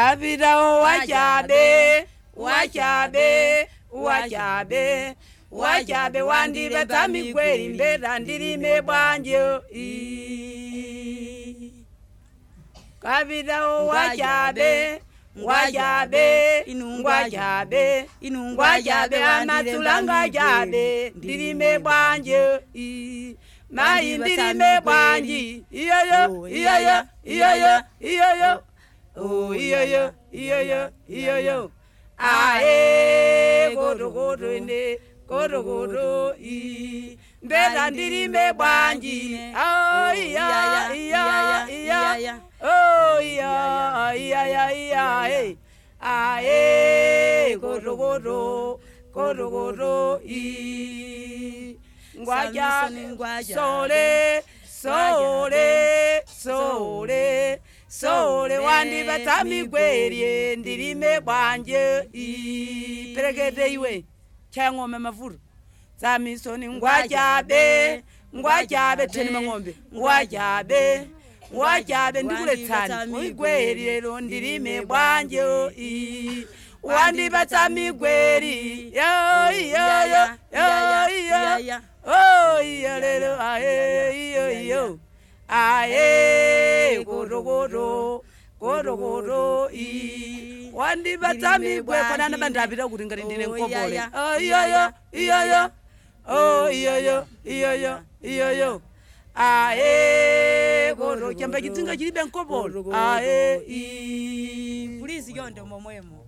kapita wachabe wachabe wachabe wachabe wandipatsa migweri mbeta ndilime bwanjo kapita wachabe ngwajabe ngwajabe ngwajabe amatsulanga jabe ndilime bwanje mai ndilime bwanji iyoyo iyoyo iyoyo iyoyo oh iyoyo iyoyo iyoyo ae godo godo ine godo godo mbeta ndilime bwanji oh iya iya iya oh iya iya iya hey ae godo godo godo godo ngwaja sole sole sole sole wandipatsa migweri ndilime bwanje perekete iwe chang'ombe mavuto zamisoni ngwajabe ngwajabe teni mang'ombe ngwajabe wajabe ndikuletsani migweri lero ndilime bwanje wandipatsa migweri yo yo yo yo oh iyo lero ae iyo iyo ae godo godo godo godo wandipatsa migweri kwanana bandapita kuti ngati ndine nkobole iyo yo iyo yo oh iyo yo iyo yo iyo yo ae godo chamba chitsinga chilibe nkobolo ae please yonde momwemo